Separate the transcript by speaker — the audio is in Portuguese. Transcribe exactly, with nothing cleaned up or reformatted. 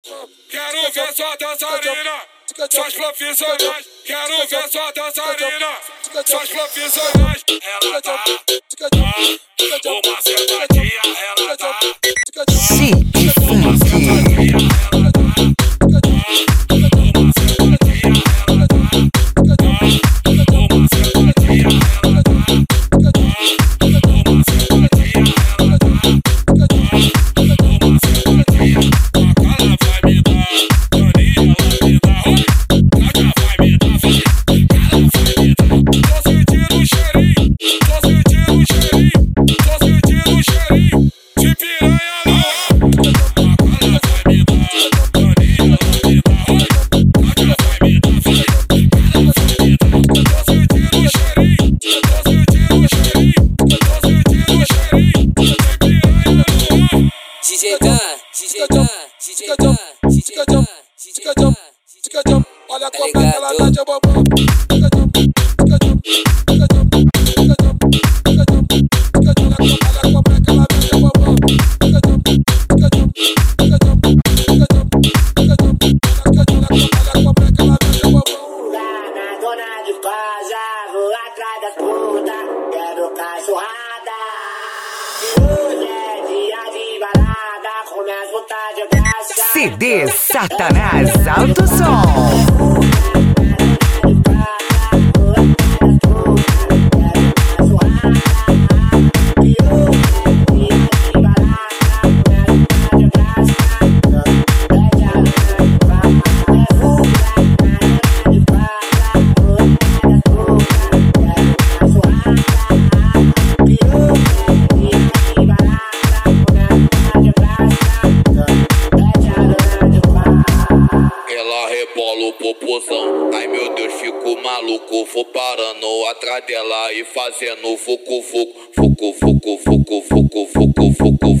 Speaker 1: Quero ver sua dançarina, suas profissionais. Quero ver sua dançarina, suas profissionais. Ela tá, ah, uma sentadinha, ela tá.
Speaker 2: Chique
Speaker 3: D J Dan, D J Dan, D J Dan, D J Dan, D J Dan.
Speaker 1: Olha como é que ela tá de bombom.
Speaker 4: Dona de casa, vou atrás das putas, quero cachorrada. Hoje é dia de balada, com minhas putas de graça.
Speaker 2: C D Satanás Alto Som.
Speaker 5: Ela rebola o popozão, ai meu Deus, fico maluco. Vou parando atrás dela e fazendo fucu fucu fucu fucu fucu fucu fucu fucu